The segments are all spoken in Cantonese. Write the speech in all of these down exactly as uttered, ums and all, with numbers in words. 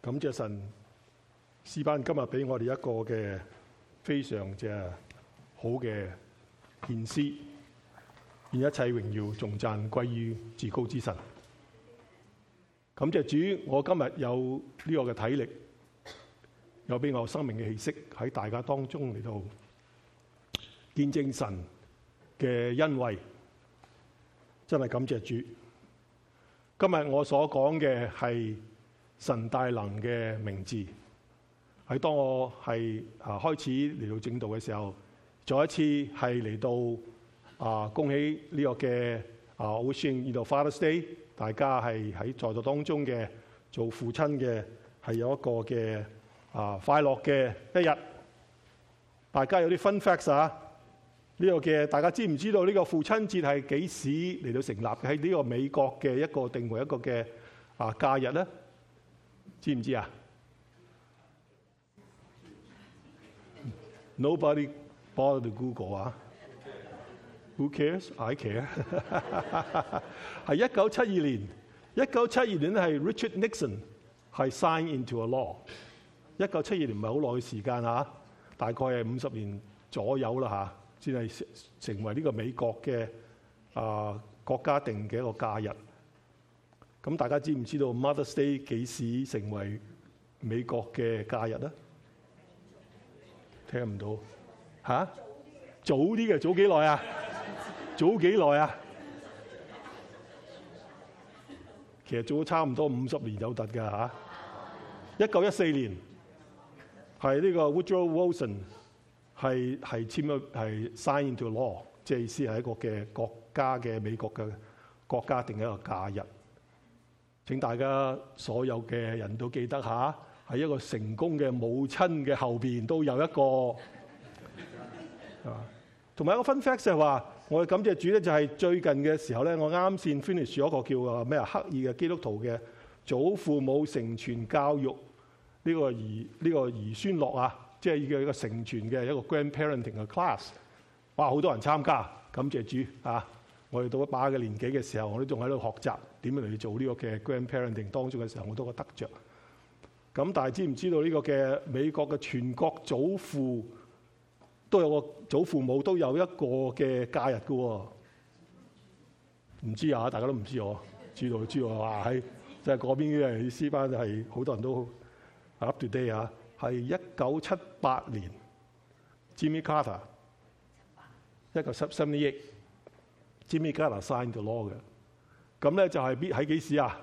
感謝神，詩班今日俾我哋一個嘅非常之好嘅獻詩，願一切榮耀頌讚歸於至高之神。感謝主，我今日有呢個嘅體力，有俾我生命嘅氣息喺大家當中嚟到見證神嘅恩惠，真係感謝主。今日我所講嘅係神大能嘅名字，喺當我係啊開始嚟到正道嘅時候，再一次係嚟到啊恭喜呢個嘅啊 Wishing 呢度 Father's Day， 大家係喺在座當中嘅做父親嘅係有一個嘅啊快樂嘅一日。大家有啲 fun facts 啊，呢個嘅大家知唔知道呢個父親節係幾時嚟到成立嘅？喺呢個美國嘅一個定為一個嘅啊假日咧？知唔知啊 ？Nobody bother to Google 啊 ？Who cares? I care 。係一九七二年，一九七二年咧係 Richard Nixon 係 sign into a law。一九七二年唔係好耐嘅時間嚇，大概係五十年左右啦嚇，先係成為呢個美國嘅啊國家定嘅一個假日。咁大家知唔知道 Mother's Day 幾時成為美國嘅假日咧？聽唔到嚇、啊？早啲嘅，早幾耐啊？早幾耐啊？其實早咗差唔多五十年有突㗎嚇。一九一四年係呢個 Woodrow Wilson 係係簽咗係 sign into law， 即係意思係一個嘅國家嘅美國嘅國家定一個假日。請大家所有嘅人都記得下，喺一個成功嘅母親嘅後邊都有一個，係嘛？同埋一個 fun fact 就係話，我哋感謝主咧，就係最近嘅時候咧，我啱先 finish 咗一個叫啊咩啊刻意嘅基督徒嘅祖父母承傳教育呢個兒呢個兒孫樂啊，即係叫一個承傳嘅一個 grandparenting 嘅 class。哇！好多人參加，感謝主啊！我哋到一把嘅年紀嘅時候，我都仲喺度學習點樣嚟做呢個嘅 grandparenting 當中嘅時候，我都覺得得着。咁但係知唔知道呢個嘅美國嘅全國祖父都有個祖父母都有一個嘅假日嘅喎？唔知啊，大家都唔知我，知道知道話喺即係嗰邊嘅詩班係好多人都 up to date 啊，係一九七八年 Jimmy Carter 一九七七年。Jimmy Carter signed the law 嘅，咁咧就係必喺幾時啊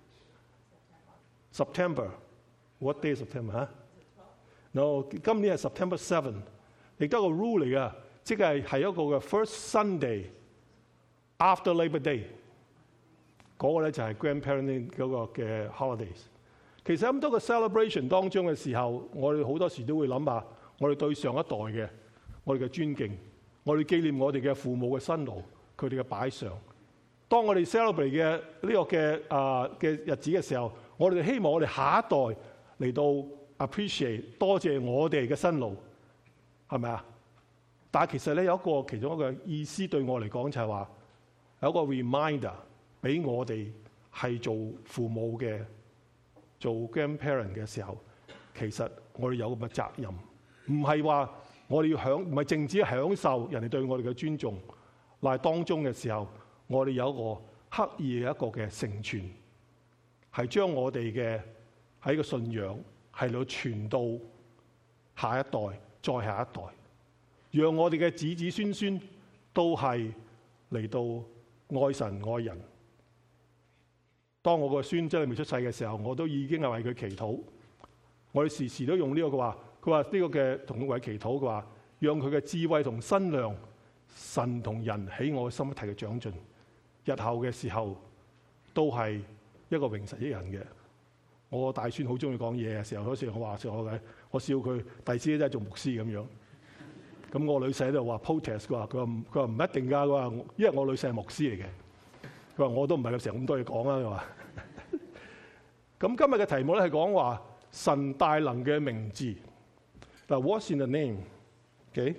？September，what day September 嚇 ？No， 今年係 September seven， 亦都係個 rule 嚟嘅，即係係一個嘅 first Sunday after Labor Day， 嗰個咧就係 grandparenting 嗰個嘅 holidays。其實咁多個 celebration 當中嘅時候，我哋好多時都會諗下，我哋對上一代嘅我哋嘅尊敬，我哋紀念我哋嘅父母嘅辛勞。佢哋嘅擺上，當我哋 celebrate 嘅呢個嘅啊嘅日子嘅時候，我哋希望我哋下一代嚟到 appreciate 多謝我哋嘅辛勞，係咪啊？但係其實咧有一個其中一個意思對我嚟講就係話有一個 reminder 俾我哋係做父母嘅、做 grandparent 嘅時候，其實我哋有咁嘅責任，唔係話我哋要享，唔係淨止享受人哋對我哋嘅尊重。嗱，當中嘅時候，我哋有一個刻意嘅一個嘅成全，係將我哋嘅喺個信仰係嚟傳到下一代、再下一代，讓我哋嘅子子孫孫都係嚟到愛神愛人。當我個孫真係未出世嘅時候，我都已經係為佢祈禱。我哋時時都用呢個嘅話，佢話呢個嘅同佢為祈禱嘅話，讓佢嘅智慧同身量。神同人喺我嘅心一體嘅長進，日後嘅時候都係一個榮神益人嘅。我大孫好中意講嘢嘅時候，嗰時我話笑我嘅，我笑佢第時真係做牧師咁樣。咁我女婿喺度話 protest， 佢話佢話佢話唔一定㗎，佢話因為我女婿係牧師嚟嘅，佢話我都唔係有成咁多嘢講啊。佢話咁今日嘅題目咧係講話神大能嘅名字。嗱 ，What's in the name？OK？、Okay?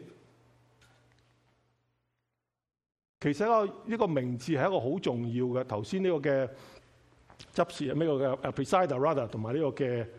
其實一個呢個名字係一個好重要嘅。頭先呢個嘅執事，呢個嘅 presider rather 同埋呢個嘅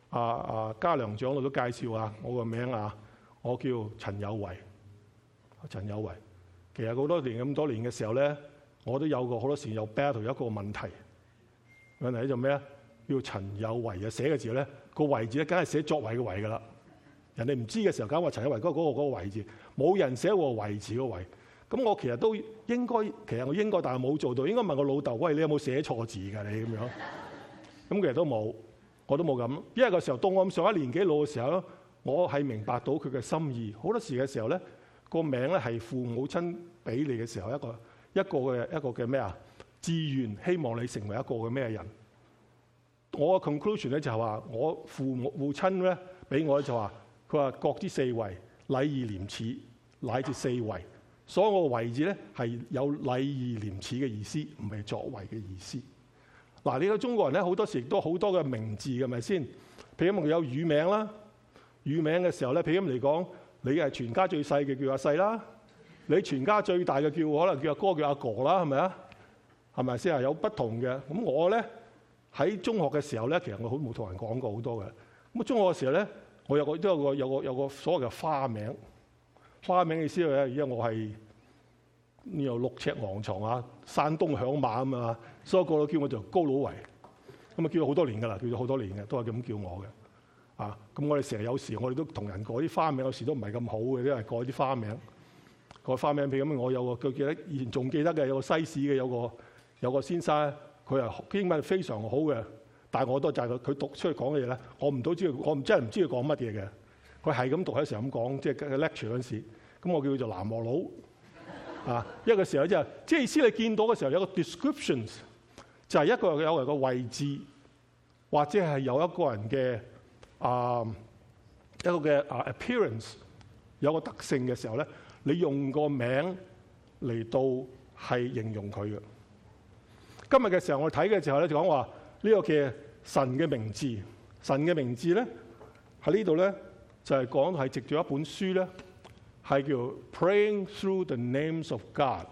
啊啊嘉良長老都介紹啊，我個名啊，我叫陳有為，陳有為。其實好多年咁多年嘅時候咧，我都有個好多時有 battle 一個問題，問題就咩咧？叫陳有為啊，寫嘅字咧個為字咧，梗係寫作為嘅為噶啦。人哋唔知嘅時候，梗話陳有為嗰、嗰個嗰、嗰個嗰個為字，冇人寫個為字個為。咁我其實都應該，其實我應該，但係冇做到。應該問我老豆，喂，你有冇寫錯字㗎？你咁樣。咁其實都冇，我都冇咁。因為個時候到我咁上一年紀老嘅時候咧，我係明白到佢嘅心意。好多時嘅時候咧，個名咧係父母親俾你嘅時候，一個一個嘅一個嘅咩啊？志願希望你成為一個嘅咩人？我嘅 conclusion 咧就係話，我父母父親咧俾我咧就話，佢話各之四維，禮義廉恥，乃至四維。所以我個為字咧係有禮義廉恥嘅意思，唔係作為嘅意思。嗱，你個中國人咧好多時亦都好多嘅名字嘅，係咪先？譬如有乳名啦，乳名嘅時候咧，譬如咁嚟講，你係全家最細嘅叫阿細啦，你全家最大嘅叫可能叫阿哥叫阿哥啦，係咪啊？係咪先啊？有不同嘅。咁我咧喺中學嘅時候咧，其實我好冇同人講過好多嘅。咁中學嘅時候咧，我有個都有個有個有個所謂嘅花名。花名嘅意思咧，因為我係呢度六尺昂藏啊，山東響馬啊嘛，所以個個叫我做高佬維，咁啊叫咗好多年噶啦，叫咗好多年嘅，都係咁叫我嘅。啊，咁我哋成日有時我哋都同人改啲花名，有時都唔係咁好嘅，因為改啲花名，改花名譬如咁，我有個佢記得以前仲記得嘅，有個西史嘅有個有個先生，佢係英文非常好嘅，但係我都就係佢佢讀出去講嘅嘢咧，我唔都知道，我唔真係唔知佢講乜嘢嘅。佢係咁讀喺成日咁講，即係 lecture 嗰陣時，咁我叫佢做南無佬啊。一個時候即係即係意思，你見到嘅時候有個 descriptions，就係一個有人個位置，或者係有一個人嘅啊一個嘅啊 appearance 有個特性嘅時候咧，你用個名嚟到係形容佢嘅。今日嘅時候我哋睇嘅時候咧，就講話呢個嘅神嘅名字，神嘅名字咧喺呢度咧。就係講係藉住一本書咧，係叫 Praying Through the Names of God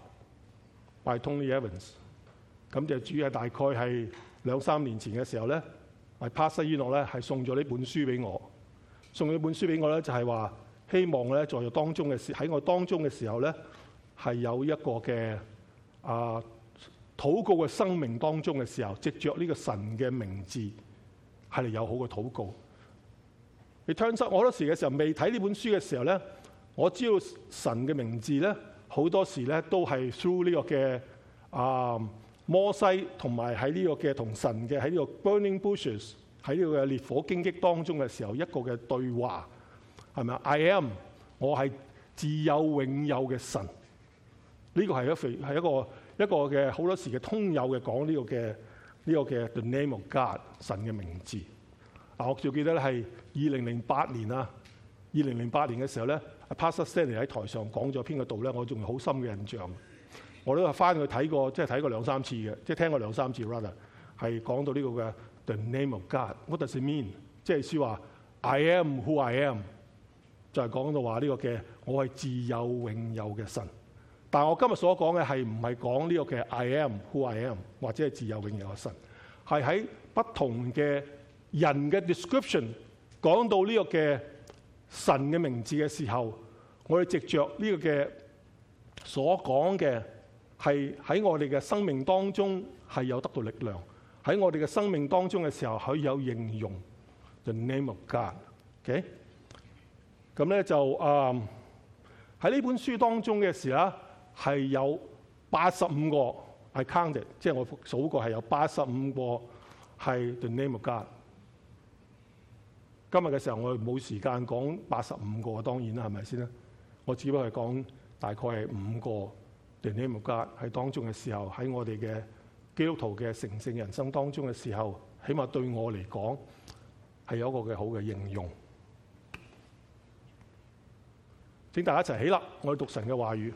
by Tony Evans。咁就主要係大概係兩三年前嘅時候咧，係 Pastor Enoch 咧係送咗呢本書俾我，送咗呢本書俾我咧就係話希望咧在我當中嘅時喺我當中嘅時候咧係有一個嘅啊禱告嘅生命當中嘅時候，藉着呢個神嘅名字係嚟有好嘅禱告。你聽失我好多時嘅時候，未睇呢本書嘅時候咧，我知道神嘅名字咧，好多時咧都係 through 呢個嘅啊摩西同埋喺呢個嘅同神嘅喺呢個 burning bushes 喺呢個嘅烈火荊棘當中嘅時候一個嘅對話，係咪啊 I am 我係自有永有嘅神，呢、這個係一係一個一個嘅好多時嘅通有嘅講呢個嘅呢、這個嘅 the name of God 神嘅名字。嗱，我仲記得咧係二零零八年啊，二零零八年嘅時候咧，Pastor Stanley 喺台上講咗篇嘅道咧，我仲好深嘅印象。我都係翻去睇過，即係睇過兩三次嘅，即係聽過兩三次 rather 係講到呢個嘅 The Name of God。What does it mean？即係意思話 I am who I am， 就係講到話呢個嘅我係自有永有嘅神。但係我今日所講嘅係唔係講呢個嘅 I am who I am 或者係自有永有嘅神，係喺不同嘅人嘅 description 講到呢個嘅神嘅名字嘅時候，我哋藉着呢個嘅所講嘅係喺我哋嘅生命當中係有得到力量，喺我哋嘅生命當中嘅時候可以有應用 the name of God。OK， 咁咧就啊喺呢本書當中嘅時候係有八十五個 I counted， 即係我數過係有八十五個係 the name of God。今日嘅時候我哋冇時間講八十五個，當然啦，係咪先咧？我只不過係講大概係五個 the name of God 喺當中嘅時候，喺我哋嘅基督徒嘅成聖人生當中嘅時候，起碼對我嚟講係有一個嘅好嘅應用。請大家一齊起立，我哋讀神嘅話語。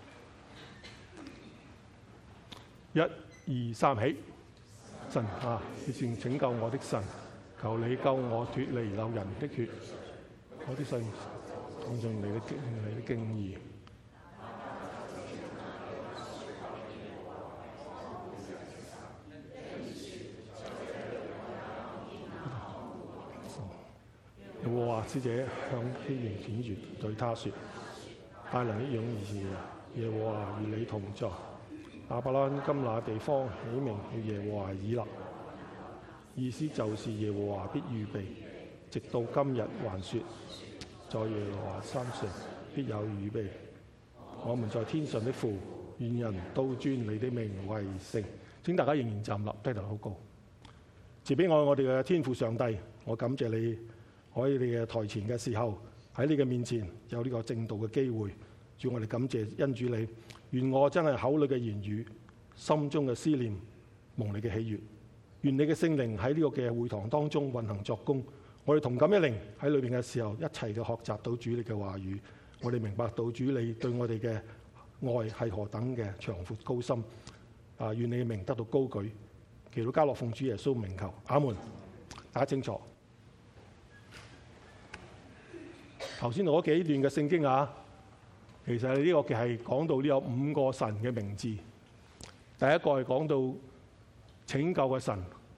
一、二、三，起！神啊，你是拯救我的神。求你救我脫離流人的血，我啲信奉盡你的敬你的敬意。 耶和華使者向希然顯現，對他說：大能的勇士啊，耶和華與你同在。亞伯蘭今那地方起名叫耶和華以勒，意思就是耶和華必預備，直到今日還說，在耶和華山上必有預備。我們在天上的父，願人都尊你的名為聖。請大家仍然站立，低頭禱告。慈悲愛我哋嘅天父上帝，我感謝你喺你嘅台前嘅時候，喺你嘅面前有呢個正道嘅機會。主，我哋感謝恩主你，願我真係口裏嘅言語、心中嘅思念蒙你嘅喜悅。願你嘅聖靈喺呢個嘅會堂當中運行作工。我哋同感一靈喺裏邊嘅時候，一齊嘅學習到主你嘅話語。我哋明白到主你對我哋嘅愛係何等嘅長闊高深。啊，願你嘅名得到高舉。祈禱交託奉主耶穌名求，阿門。大家清楚。頭先嗰幾段嘅聖經啊，其實呢個嘅係講到呢有五個神嘅名字。第一個係講到拯救嘅神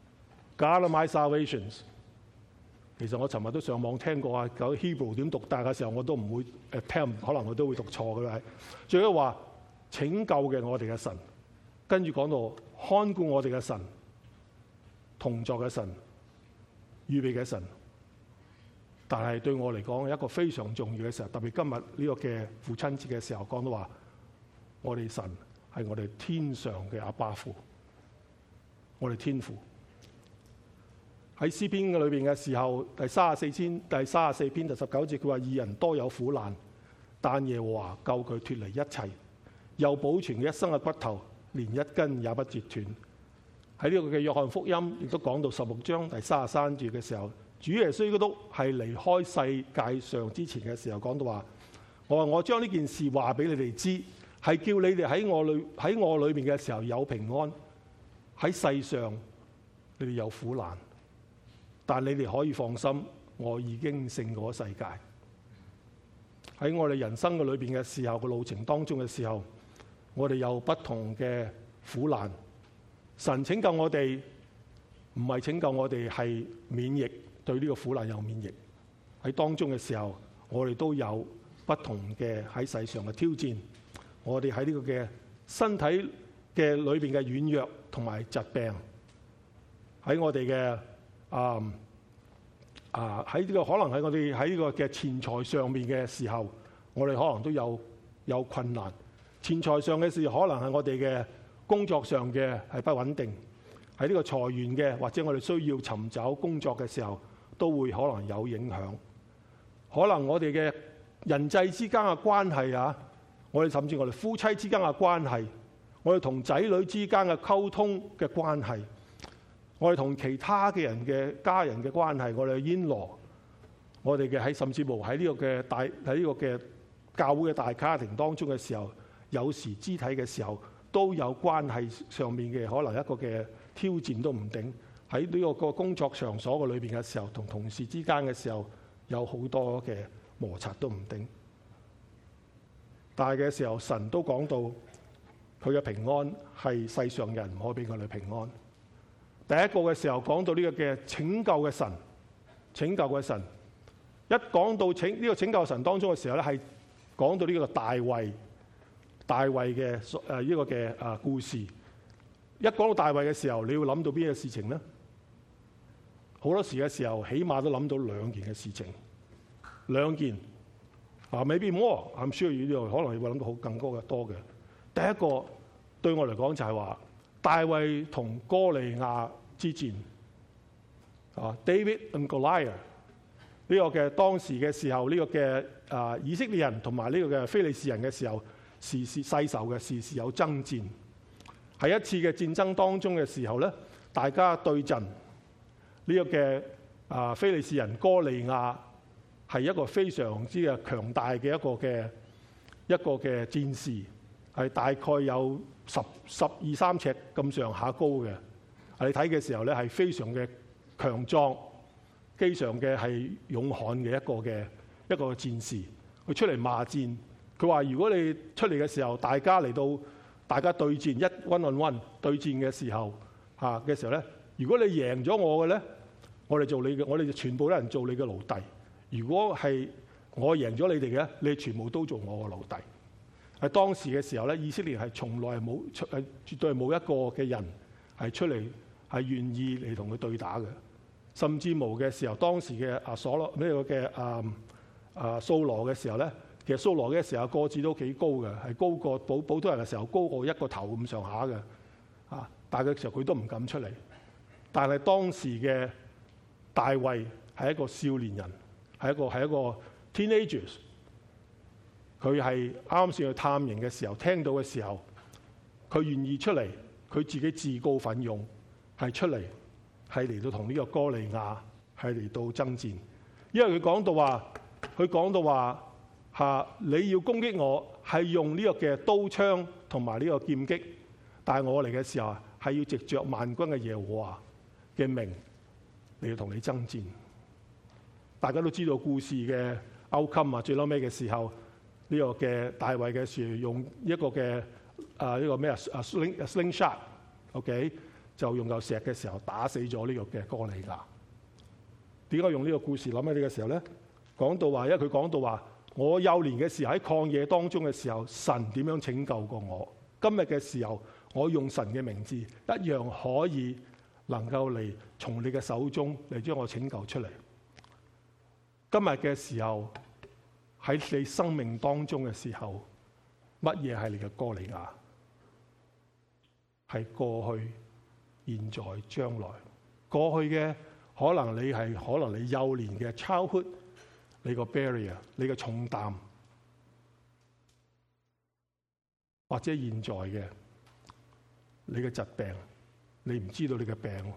，God of my salvations。其實我尋日都上網聽過啊，講 Hebrew 點讀，但係嘅時候我都唔會誒聽，可能我都會讀錯嘅啦。最緊話拯救嘅我哋嘅神，跟住講到看顧我哋嘅神，同在嘅神，預備嘅神。但係對我嚟講，一個非常重要嘅時候，特別今日呢個嘅父親節嘅時候，講到話我哋神係我哋天上嘅阿爸父，我哋天父。喺詩篇嘅裏邊嘅時候，第三十四篇第三十四篇第十九節，佢話義人多有苦難，但耶和華救佢脫離一切，又保存佢一生嘅骨頭，連一根也不折斷。喺呢個嘅約翰福音亦都講到十六章第三十三節嘅時候，主耶穌基督係離開世界上之前嘅時候講到話：我話我將呢件事話俾你哋知，係叫你哋喺我裏喺我裏邊嘅時候有平安，喺世上你哋有苦難。但你哋可以放心，我已經勝過世界。喺我哋人生嘅裏邊嘅時候，個路程當中嘅時候，我哋有不同嘅苦難。神拯救我哋，唔係拯救我哋係免疫，對呢個苦難有免疫。喺當中嘅時候，我哋都有不同嘅喺世上嘅挑戰。我哋喺呢個嘅身體嘅裏邊嘅軟弱同埋疾病，喺我哋嘅。啊啊！喺呢個可能喺我哋喺呢個嘅錢財上面嘅時候，我哋可能都有有困難。錢財上嘅事，可能係我哋嘅工作上嘅係不穩定。喺呢個裁員嘅，或者我哋需要尋找工作嘅時候，都會可能有影響。可能我哋嘅人際之間嘅關係啊，我哋甚至我哋夫妻之間嘅關係，我哋同仔女之間嘅溝通嘅關係。我哋同其他嘅人嘅家人嘅關係，我哋嘅煙羅，我哋嘅喺甚至乎喺呢個嘅大喺呢個嘅教會嘅大家庭當中嘅時候，有時肢體嘅時候都有關係上面嘅可能一個嘅挑戰都唔定。喺呢個個工作場所嘅裏邊嘅時候，同同事之間嘅時候有好多嘅摩擦都唔定。但係嘅時候，神都講到佢嘅平安係世上人唔可以俾佢哋平安。第一個嘅時候講到呢個嘅拯救嘅神，拯救嘅神，一講到拯呢個拯救神當中嘅時候咧，係講到呢個大衛，大衛嘅誒呢個嘅啊故事。一講到大衛嘅時候，你要諗到邊個事情咧？好多時嘅時候，起碼都諗到兩件嘅事情，兩件啊，maybe more，I'm sure 呢度可能會諗到好更高嘅多嘅。第一個對我嚟講就係話大衛同哥利亞之戰啊 ，David and Goliath 呢個嘅當時嘅時候，呢、這個嘅啊以色列人同埋呢個嘅非利士人嘅時候，時時世仇嘅，時時有爭戰。喺一次嘅戰爭當中嘅時候咧，大家對陣呢、這個嘅啊非利士人哥利亞係一個非常之嘅強大嘅一個嘅一個嘅戰士，係大概有十十二三尺咁上下高嘅。你睇嘅時候咧，係非常嘅強壯，非常嘅係勇悍嘅一個嘅一個戰士。佢出嚟罵戰，佢話：如果你出嚟嘅時候，大家嚟到大家對戰一 one on one 對戰嘅時候嚇嘅時候咧，如果你贏咗我嘅咧，我哋做你嘅，我哋就全部都人做你嘅奴隸； 如果係我贏咗你哋嘅，你哋全部都做我嘅奴隸。喺當時嘅時候咧，以色列係從來冇出係絕對係冇一個嘅人係出嚟係願意嚟同佢對打嘅，甚至無嘅時候，當時嘅啊所羅呢個嘅啊啊掃羅嘅時候咧，其實掃羅嘅時候個子都幾高嘅，係高過普普通人嘅時候高過一個頭咁上下嘅啊，但係嘅時候佢都唔敢出嚟。但係當時嘅大衛係一個少年人，係一個係一個 teenagers。佢係啱先去探營嘅時候，聽到嘅時候，佢願意出嚟，佢自己自告奮勇，係出嚟，係嚟到同呢個歌利亞係嚟到爭戰。因為佢講到話，佢講到話嚇你要攻擊我，係用呢個嘅刀槍同埋呢個劍擊，但係我嚟嘅時候係要藉着萬軍嘅耶和華嘅名嚟到同你爭戰。大家都知道故事嘅 outcome啊，最嬲尾嘅時候。呢、這個嘅大衛嘅時用一個嘅啊呢個咩啊啊 sling sling shot，OK 就用嚿石嘅時候打死咗呢個嘅歌利亞。點解用呢個故事諗起呢個時候咧？講到話，因為佢講到話，我幼年嘅時候喺曠野當中嘅時候，神點樣拯救過我？今日嘅時候，我用神嘅名字一樣可以能夠嚟從你嘅手中嚟將我拯救出嚟。今日嘅時候。喺你生命當中嘅時候，乜嘢係你嘅歌利亞？係過去、現在、將來。過去嘅可能你係可能你幼年嘅 childhood， 你個 barrier， 你嘅重擔，或者現在嘅你嘅疾病，你唔知道你嘅病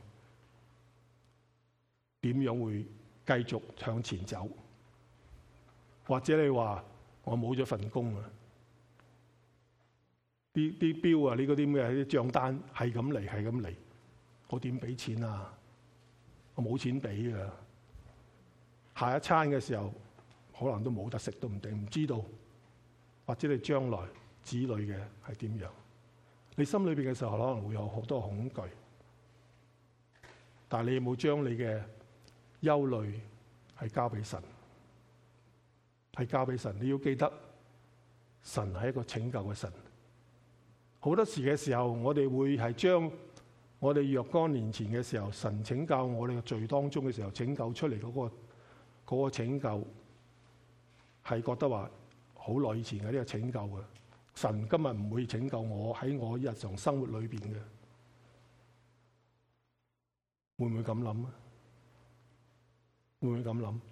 點樣會繼續向前走。或者你話我冇咗份工啊，啲啲標啊，呢嗰啲咩啲帳單係咁嚟，係咁嚟，我點俾錢啊？我冇錢俾噶，下一餐嘅時候可能都冇得食都唔定，唔知道。或者你將來子女嘅係點樣？你心裏邊嘅時候可能會有好多恐懼，但係你有冇將你嘅憂慮係交俾神？係交俾神，你要記得神係一個拯救嘅神。好多時嘅時候，我哋會係將我哋若干年前嘅時候，神拯救我哋嘅罪當中嘅時候，拯救出嚟嗰個嗰個拯救，係覺得話好耐以前嘅呢個拯救嘅。神今日唔會拯救我喺我日常生活裏邊嘅，會唔會咁諗啊？會唔會咁諗？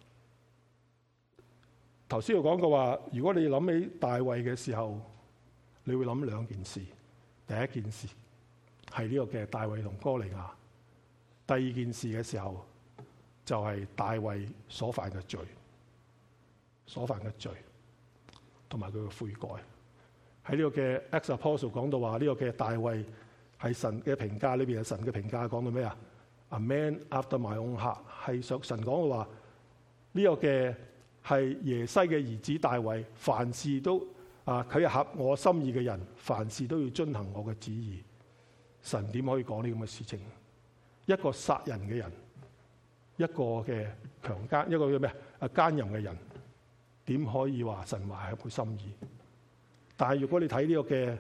頭先我講過話，如果你諗起大衛嘅時候，你會諗兩件事。第一件事係呢個嘅大衛同歌利亞。第二件事嘅時候，就係、是、大衛所犯嘅罪，所犯嘅罪，同埋佢嘅悔改。喺呢個嘅 Acts Apostle 講到話，呢、這個嘅大衛係神嘅評價裏邊，係神嘅評價講到咩啊？ A man after my own heart， 係想神講嘅話，呢、這個嘅。係耶西嘅兒子大衛，凡事都啊，佢係合我心意嘅人，凡事都要遵行我嘅旨意。神點可以講呢咁嘅事情？一個殺人嘅人，一個嘅強姦，一個叫咩啊奸淫嘅人，點可以話神話係佢心意？但係如果你睇呢個嘅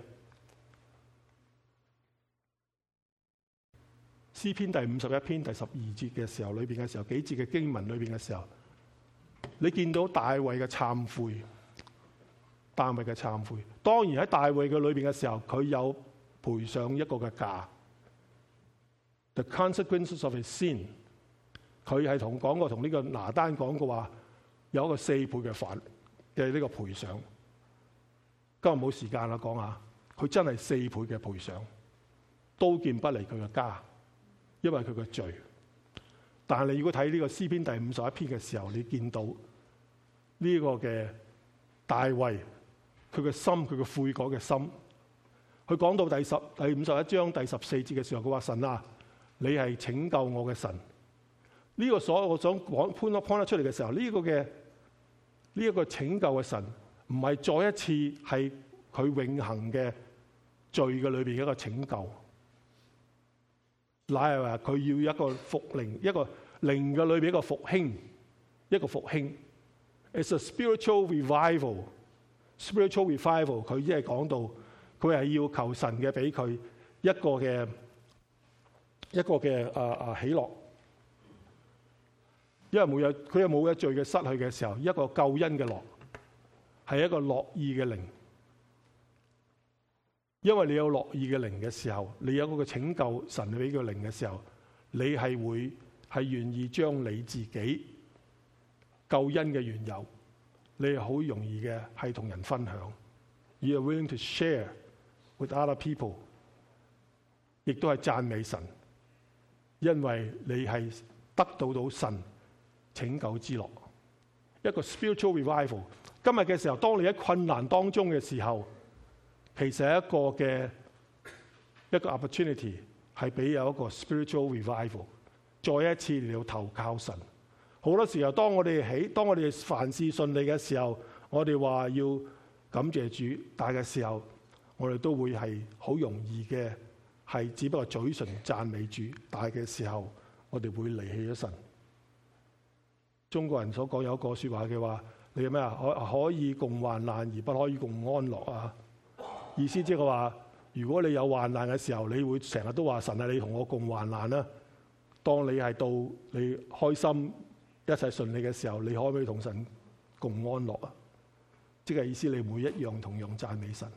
詩篇第五十一篇第十二節嘅時候，裏邊嘅時候幾節嘅經文裏邊嘅時候。你見到大衛嘅懺悔，大衛嘅懺悔。當然喺大衛嘅裏邊嘅時候，佢有賠上一個嘅價。The consequences of his sin， 佢係同講過，同呢個拿單講過話，有一個四倍嘅罰嘅呢個賠償。今日冇時間啦，講下佢真係四倍嘅賠償，刀劍不離佢嘅家，因為佢嘅罪。但係你如果睇呢個詩篇第五十一篇嘅時候，你見到呢個嘅大衛，佢嘅心，佢嘅悔改嘅心。佢講到第十第五十一章第十四節嘅時候，佢話神啊，你係拯救我嘅神。呢、這個所我想講潘一潘得出嚟嘅時候，呢、這個嘅呢一個拯救嘅神，唔係再一次係佢永恆嘅罪嘅裏邊嘅一個拯救。乃係話佢要一個復靈，一個靈嘅裏邊一個復興， 一個復興。It's a spiritual revival. Spiritual revival 佢只係講到佢係要求神嘅俾佢一個嘅一個嘅啊啊喜樂，因為冇有佢有冇一罪嘅失去嘅時候，一個救恩嘅樂係一個樂意嘅靈。因為你有樂意嘅靈嘅時候，你有嗰個拯救神俾佢靈嘅時候，你係會係願意將你自己救恩嘅緣由，你係好容易嘅係同人分享。You are willing to share with other people， 亦都係讚美神，因為你係得到到神拯救之樂。一個 spiritual revival。今日嘅時候，當你喺困難當中嘅時候，其實係一個嘅一個 opportunity， 係俾有一個 spiritual revival， 再一次嚟到投靠神。好多時候，當我哋起，當我哋凡事順利嘅時候，我哋話要感謝主，但係嘅時候，我哋都會係好容易嘅，係只不過嘴唇讚美主，但係嘅時候，我哋會離棄咗神。中國人所講有一個説話嘅話，你係咩啊？可可以共患難而不可以共安樂啊！意思即係話，如果你有患難嘅時候，你會成日都話神啊，你同我共患難啦。當你係到你開心一切順利嘅時候，你可唔可以同神共安樂啊？即係意思你每一樣同樣讚美神。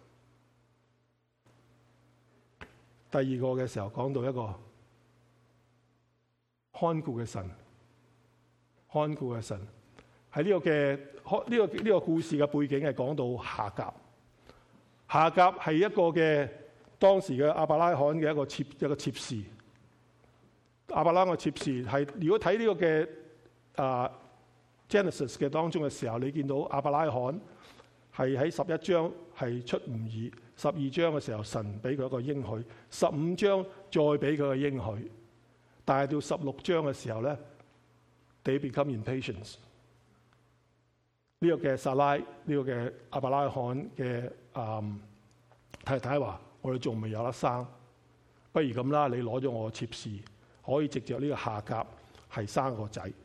第二個嘅時候講到一個看顧嘅神，看顧嘅神喺呢個嘅呢個呢個故事嘅背景係講到夏甲。夏甲係一個嘅當時嘅亞伯拉罕嘅一個妾一個妾侍。亞伯拉罕嘅妾侍係，如果睇呢個嘅啊 Genesis 嘅當中嘅時候，你見到亞伯拉罕係喺十一章係出吾珥，十二章嘅時候神俾佢一個應許，十五章再俾佢個應許，但係到十六章嘅時候咧 ，they become impatient。呢個嘅撒拉，呢、這個嘅亞伯拉罕嘅嗯太太話：我哋仲未有得生，不如咁啦，你攞咗我妾侍，可以藉着呢個夏甲係生個仔。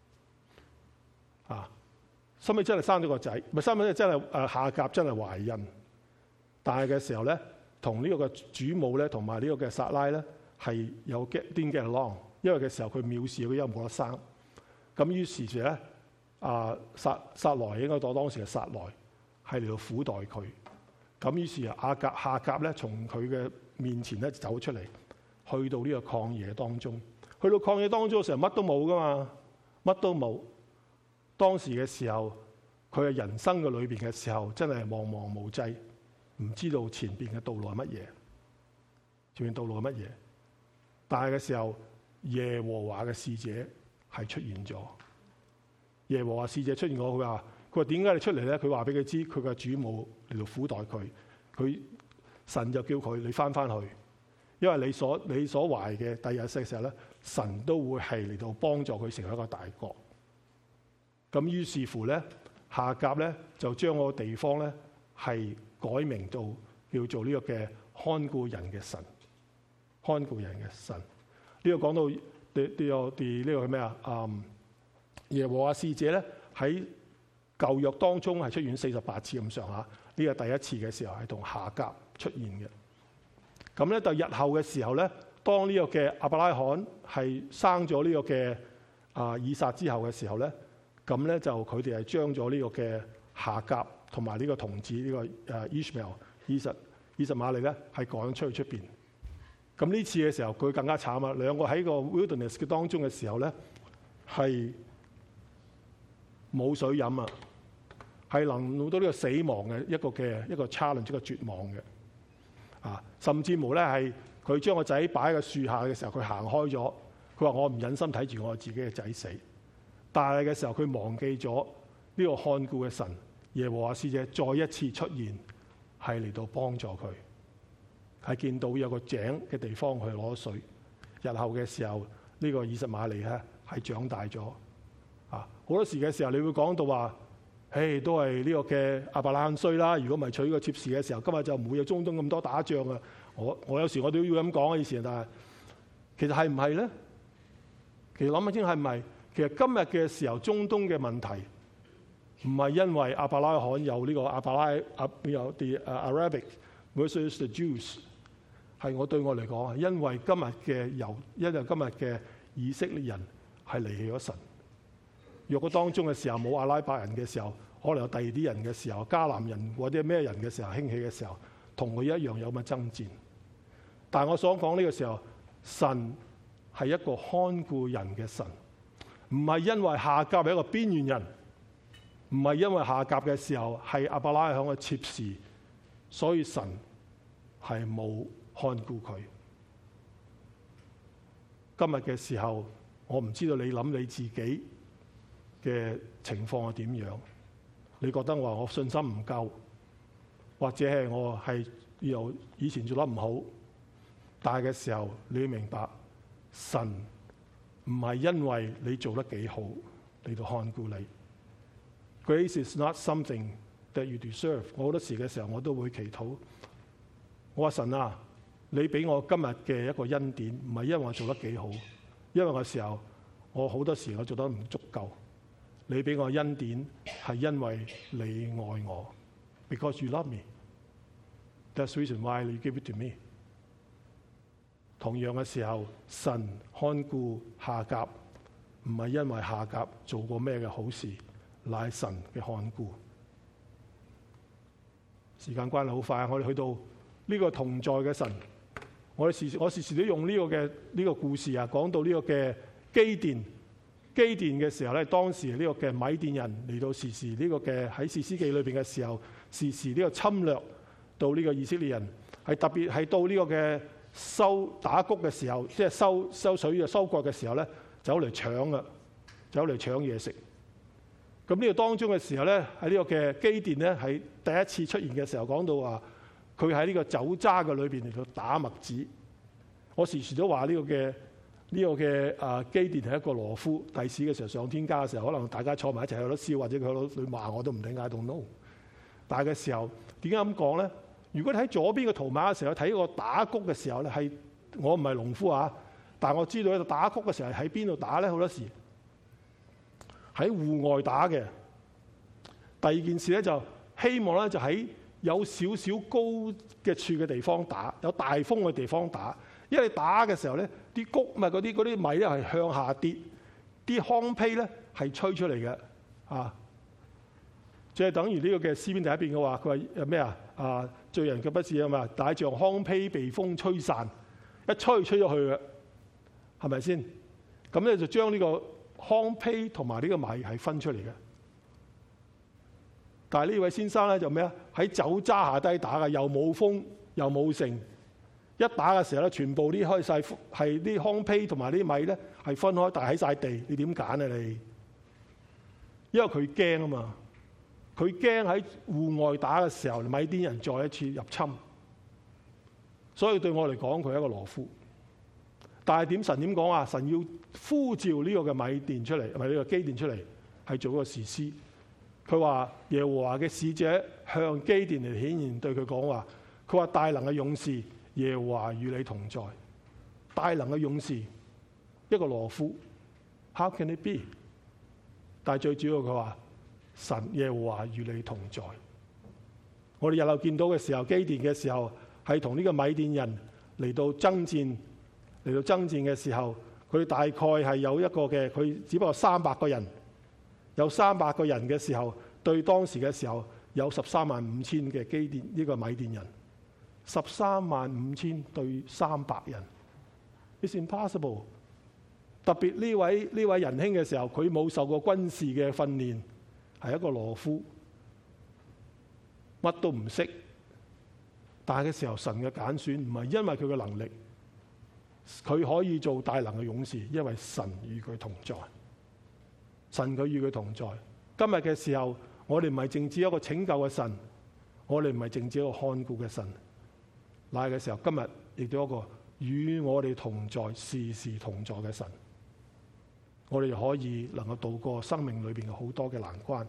啊，收尾真係生咗個仔，咪收尾真係誒夏甲真係懷孕，但係嘅時候咧，同呢個嘅主母咧，同埋呢個嘅撒拉咧係有 get 啲 get along，因為嘅時候佢藐視佢，因為冇得生，咁於是者咧。啊，撒撒萊應該當當時嘅撒萊係嚟到苦待佢，咁於是亞甲夏甲咧從佢嘅面前咧走出嚟，去到呢個曠野當中。去到曠野當中嘅時候，乜都冇噶嘛，乜都冇。當時嘅時候，佢嘅人生嘅裏邊嘅時候，真係茫茫無際，唔知道前邊嘅道路係乜嘢，前邊道路係乜嘢。但係嘅時候，耶和華嘅使者係出現咗。耶和華使者出現過，佢話：佢話點解你出嚟咧？佢話俾佢知，佢嘅主母嚟到苦待佢，佢神就叫佢你翻翻去，因為你所你所懷嘅第日世嘅時候咧，神都會係嚟到幫助佢成為一個大國。咁於是乎咧，夏甲咧就將個地方咧係改名到叫做呢個嘅看顧人嘅神，看顧人嘅神。呢、這個講到呢呢個啲呢個係咩啊？嗯。耶和華使者咧喺舊約當中係出現四十八次咁上下，呢個第一次嘅時候係同夏甲出現嘅。咁咧到日後嘅時候咧，當呢個嘅亞伯拉罕係生咗呢個嘅啊以撒之後嘅時候咧，咁咧就佢哋係將咗呢個嘅夏甲同埋呢個童子呢個誒 Ishmael 以實以實瑪利咧係趕出去出邊。咁呢次嘅時候佢更加慘啊！兩個喺個 wilderness 嘅當中嘅時候咧係。冇水飲啊，係能到呢個死亡嘅一個嘅一個 challenge，一個絕望嘅啊，甚至乎咧係佢將個仔擺喺個樹下嘅時候，佢行開咗，佢話我唔忍心睇住我自己嘅仔死，但係嘅時候佢忘記咗呢個看顧嘅神耶和華使者再一次出現，係嚟到幫助佢，係見到有個井嘅地方去攞水，日後嘅時候呢、這個以實瑪利咧係長大咗。啊！好多時嘅時候，你會講到話，誒都係呢個嘅亞伯拉罕衰啦。如果唔係娶個妾侍嘅時候，今日就唔會有中東咁多打仗啊！我我有時我都要咁講啊，以前，但係其實係唔係咧？其實諗下先係唔係？ 其實今日嘅時候，中東嘅問題唔係因為亞伯拉罕有呢個亞伯拉亞有啲 Arabic versus the Jews， 係我對我嚟講係因為今日嘅猶，因為今日嘅以色列人係離棄咗神。若果當中嘅時候冇阿拉伯人嘅時候，可能有第二啲人嘅時候，迦南人或者咩人嘅時候興起嘅時候，同佢一樣有乜爭戰。但係我所講呢個時候，神係一個看顧人嘅神，唔係因為夏甲係一個邊緣人，唔係因為夏甲嘅時候係亞伯拉罕嘅妾侍，所以神係冇看顧佢。今日嘅時候，我唔知道你諗你自己嘅情況係點樣？你覺得我話我信心唔夠，或者係我係由以前做得唔好，但係嘅時候你要明白，神唔係因為你做得幾好嚟到看顧你。Grace is not something that you deserve。我好多時嘅時候我都會祈禱，我話神啊，你俾我今日嘅一個恩典，唔係因為我做得幾好，因為個時候我好多時我做得唔足夠。你俾我恩典係因為你愛我 ，because you love me。That's the reason why you give it to me。同樣嘅時候，神看顧夏甲，唔係因為夏甲做過咩嘅好事，乃係神嘅看顧。時間關係好快，我哋去到呢個同在嘅神，我哋時我時時都用呢個嘅呢個故事啊，講到呢個嘅基甸。基甸嘅時候咧，當時呢個嘅米甸人嚟到時時呢個嘅喺士師記裏邊嘅時候，時時呢個侵略到呢個以色列人，係特別係到呢個嘅收打谷嘅時候，即係收收水嘅收割嘅時候咧，走嚟搶啊，走嚟搶嘢食。咁呢個當中嘅時候咧，喺呢個嘅基甸咧，係第一次出現嘅時候，講到話佢喺呢個酒渣嘅裏邊嚟到打麥子。我時時都話呢個嘅。呢、這個嘅啊基甸係一個羅夫，第時嘅時候上天家嘅時候，可能大家坐埋一齊喺度笑，或者佢喺度罵我都唔定，I don't know。但係嘅時候點解咁講咧？如果你喺左邊嘅圖畫嘅時候睇個打谷嘅時候咧，係我唔係農夫啊，但係我知道喺度打谷嘅時候喺邊度打咧？好多時喺戶外打嘅。第二件事咧就希望咧就喺有少少高嘅處嘅地方打，有大風嘅地方打。因為你打嘅時候咧，啲谷咪嗰啲嗰啲米咧係向下跌，啲糠秕咧係吹出嚟嘅，啊！即係等於呢個嘅詩篇第一邊嘅話，佢話咩啊？啊，罪人嘅不是啊嘛，大像糠秕被風吹散，一吹吹咗去嘅，係咪先？咁咧就將呢個糠秕同埋呢個米係分出嚟嘅。但係呢位先生咧就咩啊？喺酒渣下低打嘅，又冇風又冇盛。一打嘅時候咧，全部啲開晒係啲糠秕同埋啲米咧係分開，但係喺晒地，你點揀啊你？因為佢驚啊嘛，佢驚喺戶外打嘅時候，米甸人再一次入侵，所以對我嚟講，佢係一個羅夫。但係點神點講啊？神要呼召呢個嘅米甸出嚟，唔係呢個基甸出嚟，係做一個士師。佢話耶和華嘅使者向基甸嚟顯現，對佢講話，佢話大能嘅勇士。耶和華與你同在，大能嘅勇士，一個羅夫 ，How can it be？ 但係最主要佢話神耶和華與你同在。我哋日後見到嘅時候，基甸嘅時候係同呢個米甸人嚟到爭戰，嚟到爭戰嘅時候，佢大概係有一個嘅，佢只不過三百個人，有三百個人嘅時候，對當時嘅時候有十三萬五千嘅基甸呢個米甸人。十三萬五千對三百人 ，It's impossible。特別呢位呢位仁兄嘅時候，佢冇受過軍事嘅訓練，係一個羅夫，乜都唔識。但係嘅時候，神嘅揀選唔係因為佢嘅能力，佢可以做大能嘅勇士，因為神與佢同在。神佢與佢同在。今日嘅時候，我哋唔係淨止一個拯救嘅神，我哋唔係淨止一個看顧嘅神。乃嘅時候，今日亦都有一個與我哋同在、時時同在嘅神，我哋就可以能夠渡過生命裏邊嘅好多嘅難關。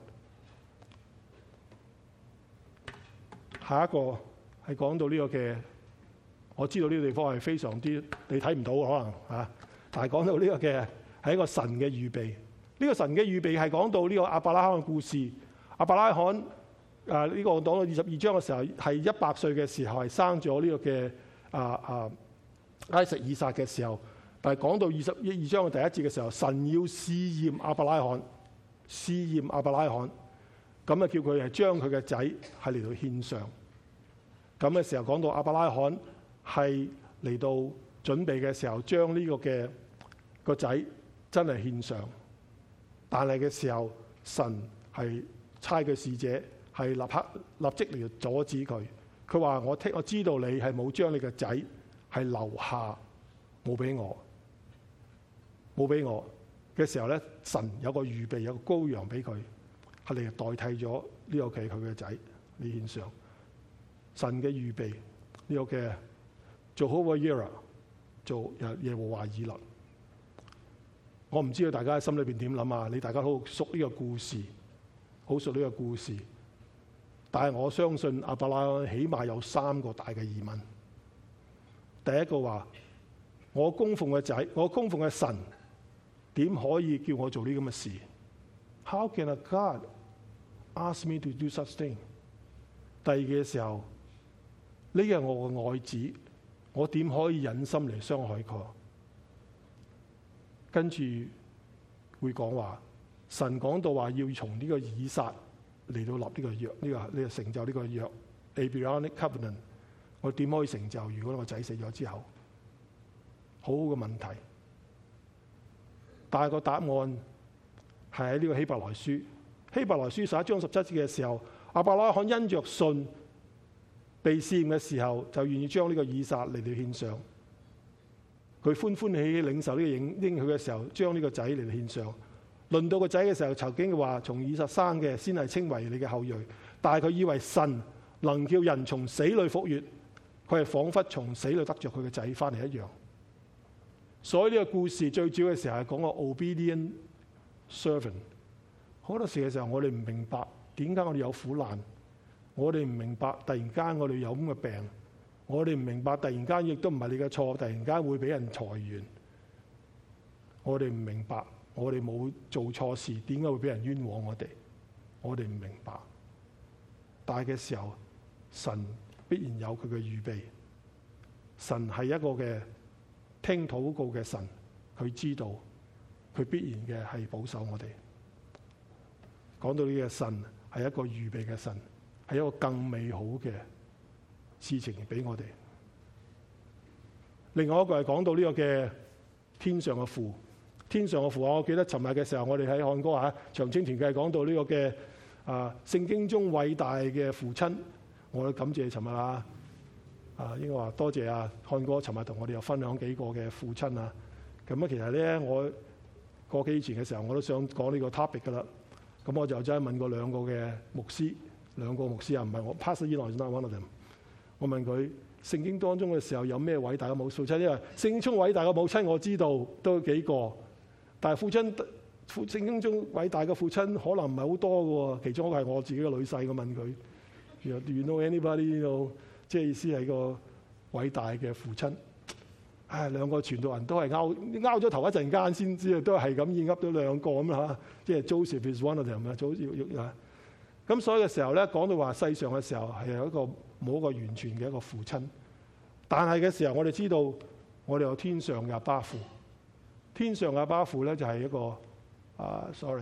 下一個係講到呢個嘅，我知道呢個地方係非常之你睇唔到可能嚇，但係講到呢個嘅係一個神嘅預備。 呢個神嘅預備係講到呢個亞伯拉罕嘅故事。亞伯拉罕啊，呢個講到二十二章嘅時候，係一百歲嘅時候係生咗呢個嘅啊啊拉實以撒嘅時候。但係講到二十二章嘅第一節嘅時候，神要試驗亞伯拉罕，試驗亞伯拉罕，咁啊叫佢係將佢嘅仔係嚟到獻上。咁嘅時候講到亞伯拉罕係嚟到準備嘅時候，將呢個嘅個仔真係獻上。但係嘅時候，神係差嘅使者係立刻立即嚟阻止佢。佢話：我聽我知道你係冇將你嘅仔係留下，冇俾我。冇俾我嘅時候咧，神有個預備，有個羔羊俾佢，係嚟代替咗呢個嘅佢嘅仔嚟獻上。神嘅預備呢個嘅做好個 Jehovah， 做耶和華以勒。我唔知道大家喺心裏邊點諗啊？你大家好熟呢個故事，好熟呢個故事。但係我相信亞伯拉罕起碼有三個大嘅疑問。第一個話：我供奉嘅仔，我供奉嘅神，點可以叫我做呢咁嘅事 ？How can a God ask me to do such thing？ 第二嘅時候，呢個係我嘅愛子，我點可以忍心嚟傷害佢？跟住會講話，神講到話要從呢個以撒嚟到立呢個約，呢、這個呢、這個成就呢個約 Abrahamic Covenant， 我點可以成就？如果我仔死咗之後，好好嘅問題。但係個答案係喺呢個希伯來書，希伯來書十一章十七節嘅時候，亞伯拉罕因着信被試驗嘅時候，就願意將呢個以撒嚟到獻上。佢歡歡喜喜領受呢個應應許嘅時候，將呢個仔嚟到獻上。輪到個仔嘅時候，曾經話從以撒生嘅先係稱為你嘅後裔。但係佢以為神能叫人從死裏復活，佢係彷彿從死裏得着佢嘅仔翻嚟一樣。所以呢個故事最主要嘅時候係講個 obedient servant。好多時嘅時候，我哋唔明白點解我哋有苦難，我哋唔明白突然間我哋有咁嘅病，我哋唔明白突然間亦都唔係你嘅錯，突然間會俾人裁員。我哋唔明白，我哋冇做錯事，點解會俾人冤枉我哋？我哋唔明白。但係嘅時候，神必然有佢嘅預備。神係一個嘅聽禱告嘅神，佢知道，佢必然嘅係保守我哋。講到呢個神係一個預備嘅神，係一個更美好嘅事情俾我哋。另外一個係講到呢個嘅天上嘅父，天上嘅父啊！我記得尋日嘅時候，我哋喺漢歌嚇長青團契講到呢個嘅啊聖經中偉大嘅父親，我都感謝尋日啊。啊，應該話多謝啊！漢哥尋日同我哋又分享幾個嘅父親啊。咁啊，其實咧，我個幾前嘅時候，我都想講呢個 topic 噶啦。咁我就真係問過兩個嘅牧師，兩個牧師啊，唔係我 Pastor Enoch is not one of them。我問佢聖經當中嘅時候有咩偉大嘅母父親？因為聖經中偉大嘅母親我知道都有幾個，但係父親父聖經中偉大嘅父親可能唔係好多嘅喎。其中一個係我自己嘅女婿，我問佢：Do you know anybody know？即係意思係個偉大嘅父親。唉，兩個傳道人都係拗拗咗頭一陣間先知道，都係咁意噏咗兩個咁啦嚇。即係 Joseph is one of them 啊，早要要咁所以嘅時候咧，講到話世上嘅時候係有一個冇一個完全嘅一個父親，但係嘅時候我哋知道我哋有天上嘅阿爸父。天上嘅阿爸父咧就係一個啊 ，sorry，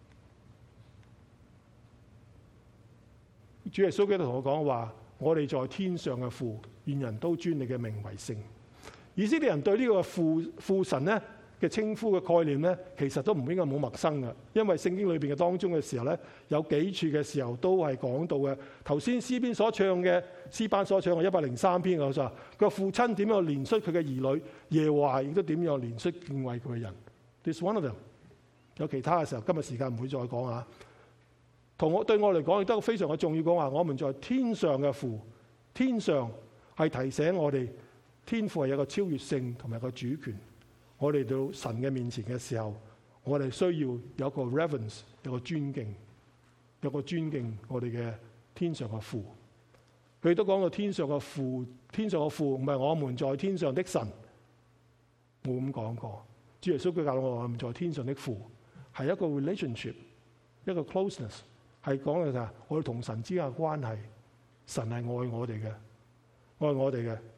主耶穌基督同我講話。我哋在天上嘅父，願人都尊你嘅名為聖。以色列人對呢個父父神咧嘅稱呼嘅概念咧，其實都唔應該冇陌生嘅，因為聖經裏邊嘅當中嘅時候咧，有幾處嘅時候都係講到嘅。頭先詩篇所唱嘅詩班所唱嘅一百零三篇嗰陣，個父親點樣憐恤佢嘅兒女，耶和華亦都點樣憐恤敬畏佢嘅人。This one of them。有其他嘅時候，今日時間唔會再講啊。同我對我嚟講亦都非常嘅重要，講話我們在天上嘅父，天上係提醒我哋天父係有個超越性同埋個主權。我哋到神嘅面前嘅時候，我哋需要有個 reverence， 有個尊敬，有個尊敬我哋嘅天上嘅父。佢都講到天上嘅父，天上嘅父唔係我們在天上的神，冇咁講過。主耶穌佢教我話我們在天上的父係一個 relationship， 一個 closeness， 係講嘅就係我哋同神之間嘅關係。神係愛我哋嘅，愛我哋嘅。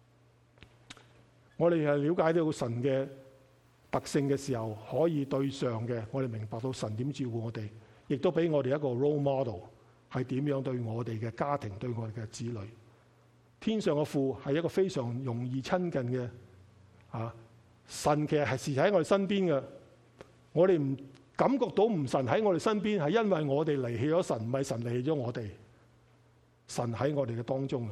我哋係了解到神嘅特性嘅時候，可以對上嘅，我哋明白到神點照顧我哋，亦都俾我哋一個 role model， 係點樣對我哋嘅家庭、對我哋嘅子女。天上嘅父係一個非常容易親近嘅啊，神其實係時時喺我哋身邊嘅。我哋唔感覺到唔神喺我哋身邊，係因為我哋離棄咗神，唔係神離棄咗我哋。神喺我哋嘅當中嘅，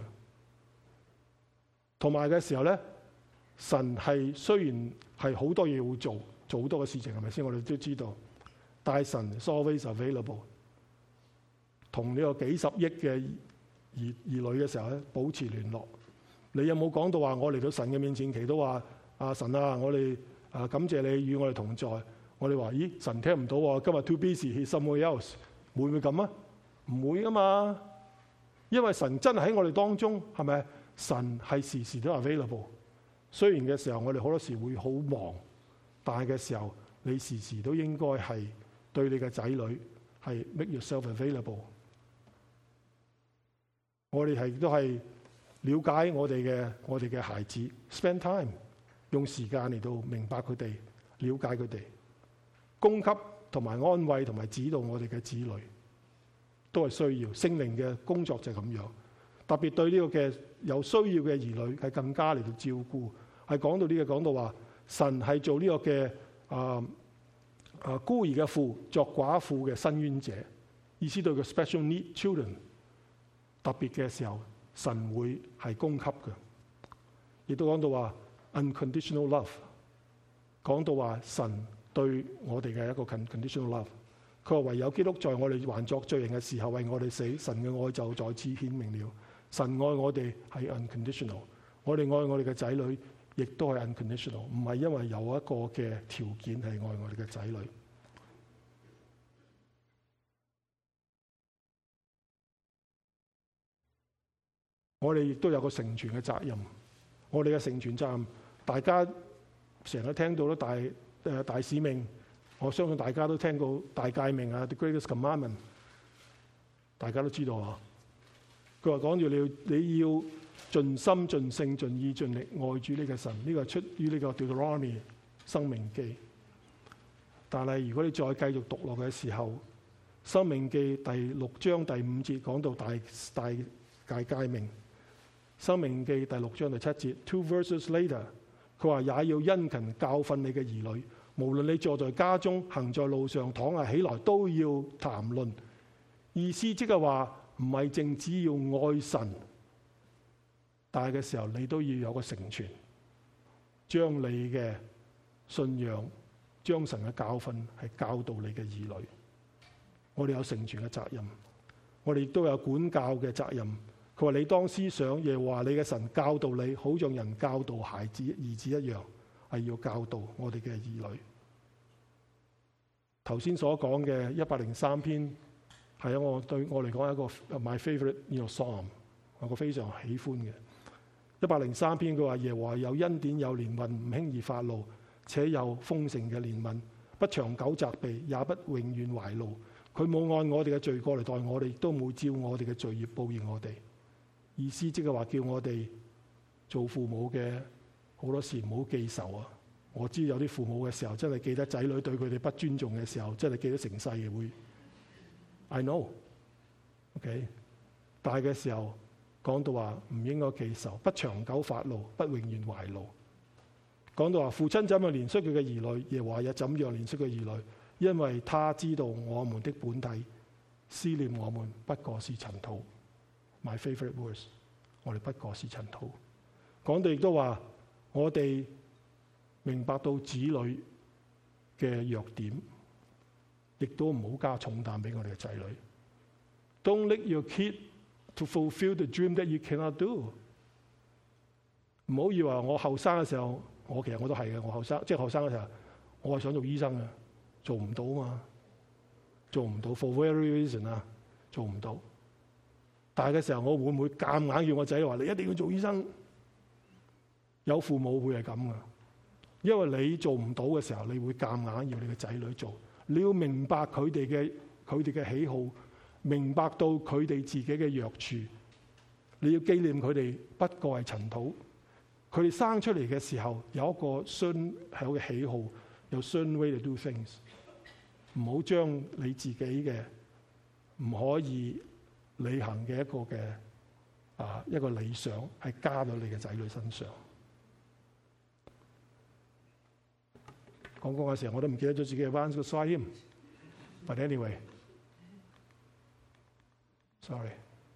同埋嘅時候咧。神係雖然係好多嘢會做，做好多嘅事情，係咪先？我哋都知道，但係神 is always available， 同呢個幾十億嘅兒兒女嘅時候咧，保持聯絡。你有冇講到話我嚟到神嘅面前祈禱話啊神啊，我哋啊感謝你與我哋同在。我哋話咦，神聽唔到喎，今日 too busy，he's somewhere else， 會唔會咁啊？唔會噶嘛，因為神真係喺我哋當中，係咪？神係時時都 available。雖然嘅時候，我哋好多時會好忙，但係嘅時候，你時時都應該係對你嘅仔女係 make yourself available。我哋係都係了解我哋嘅我哋嘅孩子 ，spend time， 用時間嚟到明白佢哋，了解佢哋，供給同埋安慰同埋指導我哋嘅子女，都係需要。聖靈嘅工作就係咁樣，特別對呢個嘅有需要嘅兒女係更加嚟到照顧。係講到呢、這個講到話，神係做呢個嘅啊啊孤兒嘅父，作寡婦嘅伸冤者，意思對個 special need children 特別嘅時候，神會係供給嘅。亦都講到話 unconditional love， 講到話神對我哋嘅一個 conditional love。佢話唯有基督在我哋還作罪人嘅時候為我哋死，神嘅愛就在此顯明了。神愛我哋係 unconditional， 我哋愛我哋嘅仔女。亦都係 unconditional， 唔係因為有一個嘅條件係愛我哋嘅仔女。我哋亦都有個成全嘅責任。我哋嘅成全責任，大家成日聽到都大誒大使命。我相信大家都聽過大誡命啊 ，The Greatest Commandment， 大家都知道啊。佢話講住你要你要。盡心盡性盡意盡力愛主呢個神，呢、這個出於呢個 Deuteronomy 生命記。但係如果你再繼續讀落嘅時候，生命記第六章第五節講到大大誡誡命。生命記第六章第七節 ，two verses later， 佢話也要殷勤教訓你嘅兒女，無論你坐在家中、行在路上、躺下起來，都要談論。意思即係話唔係淨只要愛神。但係嘅時候，你都要有個成全，將你嘅信仰、將神嘅教訓係教導你嘅兒女。我哋有成全嘅責任，我哋亦都有管教嘅責任。佢話你當思想耶和華你嘅神教導你，好像人教導孩子兒子一樣，係要教導我哋嘅兒女。頭先所講嘅一百零三篇係我對我嚟講係一個 my favorite you know, psalm， 我個非常喜歡嘅。一百零三篇佢話耶和華有恩典有憐憫，唔輕易發怒，且有豐盛嘅憐憫，不長久責備，也不永遠懷怒。佢冇按我哋嘅罪過嚟待我哋，亦都冇照我哋嘅罪孽報應我哋。意思即係話叫我哋做父母嘅好多時唔好記仇啊！我知有啲父母嘅時候真係記得仔女對佢哋不尊重嘅時候，真係記得成世嘅會。I know，OK，okay？ 大嘅時候。講到話唔應該記仇，不長久發怒，不永遠懷怒。講到話父親怎樣憐恤佢嘅兒女，耶和華也怎樣憐恤佢兒女，因為他知道我們的本體，思念我們不過是塵土。My favorite words， 我哋不過是塵土。講到亦都話，我哋明白到子女嘅弱點，亦都唔好加重擔俾我哋嘅仔女。Don't let your kid to fulfill the dream that you cannot do。唔好以為我後生嘅時候，我其實我都係嘅。我後生即係後生嘅時候，我係想做醫生嘅，做唔到嘛，做唔到 for various reason 啊，做唔到。大嘅時候，我會唔會夾硬要我仔話你一定要做醫生？有父母會係咁嘅， 因為你做唔到嘅時候，你會夾硬要你嘅仔女做。你要明白佢哋嘅佢哋嘅喜好，明白到佢哋自己嘅弱處。你要紀念佢哋不過係塵土。佢哋生出嚟嘅時候有一個信係有嘅喜好，有 certain way to do things。唔好將你自己嘅唔可以履行嘅一個嘅啊一個理想係加到你嘅仔女身上。講講嘅時候我都唔記得咗自己嘅 once 個 slide 添。But anyway， sorry。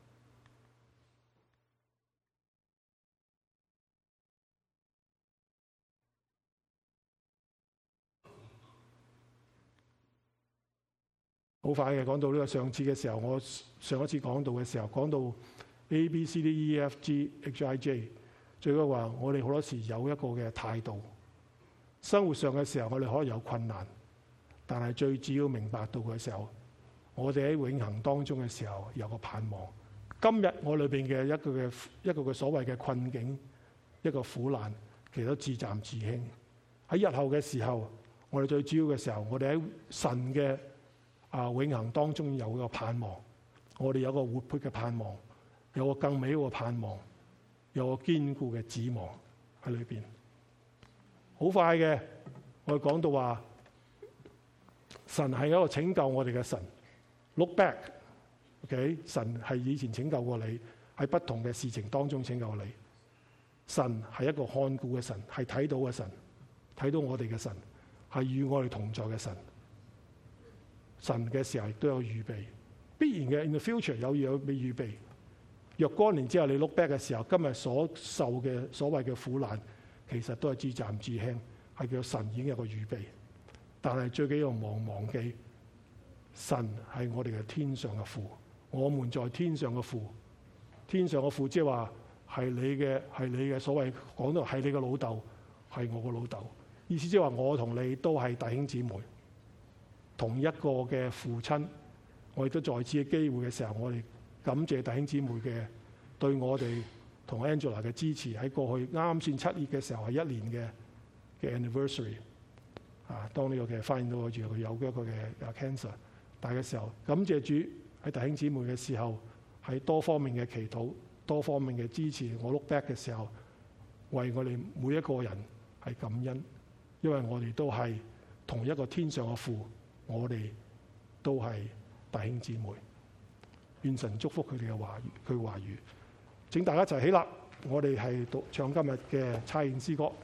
好快嘅講到呢個上次嘅時候，我上一次講到嘅時候講到 A B C D E F G H I J， 最緊話我哋好多時有一個嘅態度。生活上嘅時候，我哋可能有困難，但係最主要明白到嘅時候，我哋喺永恆當中嘅時候有個盼望。今日我裏邊嘅一個嘅一個嘅所謂嘅困境，一個苦難，其實都自暫自輕。喺日後嘅時候，我哋最主要嘅時候，我哋喺神嘅啊永恆當中有個盼望。我哋有個活潑嘅盼望，有個更美嘅盼望，有個堅固嘅指望喺裏邊。好快嘅，我哋講到話，神係一個拯救我哋嘅神。Look back，OK，、okay? 神係以前拯救過你，喺不同嘅事情當中拯救你。神係一個看顧嘅神，係睇到嘅神，睇到我哋嘅神，係與我哋同在嘅神。神嘅時候亦都有預備，必然嘅 in the future 有有未預備。若干年之後你 look back 嘅時候，今日所受嘅所謂嘅苦難，其實都係至暫至輕，係叫神已經有個預備。但係最緊要忘忘記，神係我哋嘅天上嘅父，我們在天上嘅父。天上嘅父即係話係你嘅係你嘅所謂講到係你嘅老豆，係我個老豆。意思即係話我同你都係弟兄姊妹，同一個嘅父親。我亦都在此嘅機會嘅時候，我哋感謝弟兄姊妹嘅對我哋同 Angela 嘅支持。喺過去啱先七月嘅時候係一年嘅嘅 anniversary 啊，當呢個嘅發現到佢住佢有一個嘅 cancer 大嘅時候，感謝主喺弟兄姊妹嘅時候喺多方面嘅祈禱、多方面嘅支持。我 look back 嘅時候，為我哋每一個人係感恩，因為我哋都係同一個天上嘅父，我哋都係弟兄姊妹。願神祝福佢哋嘅話語，佢話語。請大家一齊起立，我哋係讀唱今日嘅差遣詩歌。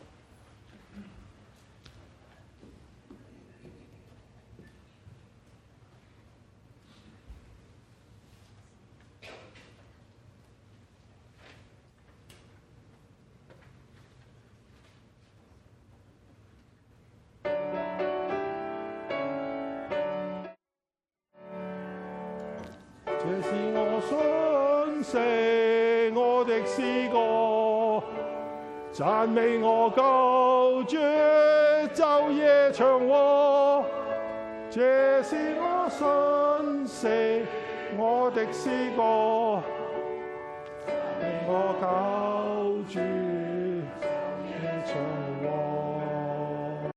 這是我信息，我的詩歌，讚美我救主，晝夜長和。這是我信息，我的詩歌，讚美我救主，晝夜長和。